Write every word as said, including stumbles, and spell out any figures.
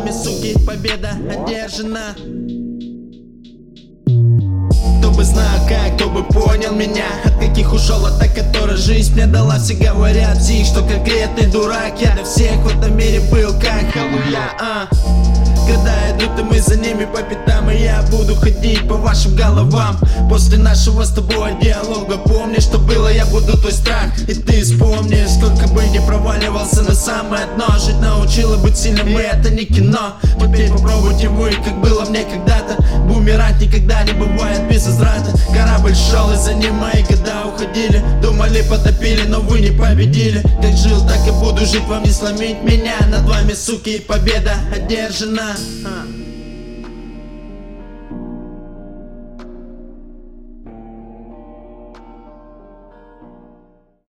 вами, суки, победа одержана. Кто бы знал как, кто бы понял меня. От каких ушел, от так, которой жизнь мне дала. Все говорят псих, что конкретный дурак. Я для всех в этом мире был как халуя, а. Когда идут, и мы за ними по пятам, и я буду ходить по вашим головам. После нашего с тобой диалога помни, что было, я буду твой страх. И ты вспомни, сколько бы не проваливался на самое дно. Жить научила быть сильным, и это не кино. Теперь попробуйте вы, как было мне когда-то. Бумерать никогда не бывает без возврата. Корабль шел, и за ним мои года уходили. Думали, потопили, но вы не победили. Как жил, так и буду жить, вам не сломить меня. Над вами, суки, победа одержана.